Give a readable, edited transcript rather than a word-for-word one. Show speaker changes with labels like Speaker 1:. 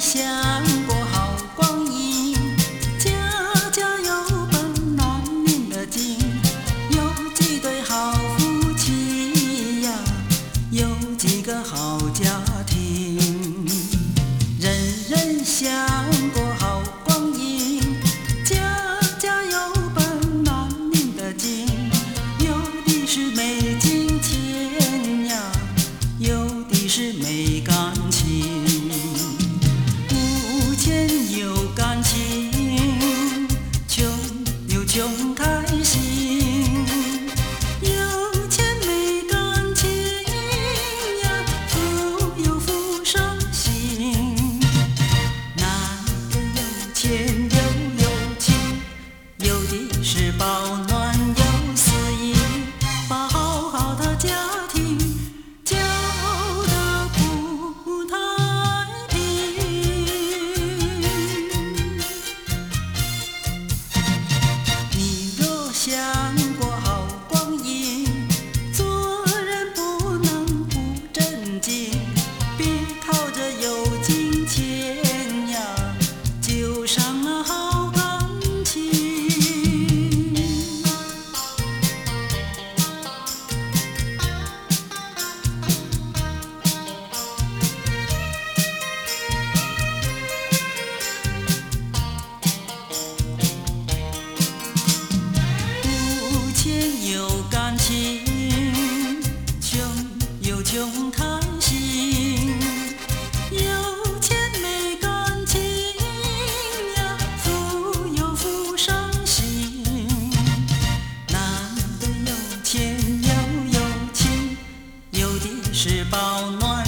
Speaker 1: 享过好光阴，家家有本难念的经，有几对好夫妻呀，有几个好家庭。人人享过好光阴，家家有本难念的经，有的是没金钱呀，有的是没感情。无钱有感情，穷有穷开心。有钱没感情呀，富有富伤心。男的有钱又有情，有的是保暖有私意，把好好的家庭交得不太平。你若想过好光阴，做人不能不正经，别靠着有金钱呀，就伤了好感情。无钱有感情，穷有穷开心。有钱没感情呀，富有富伤心。男的有钱又有情，有的是保暖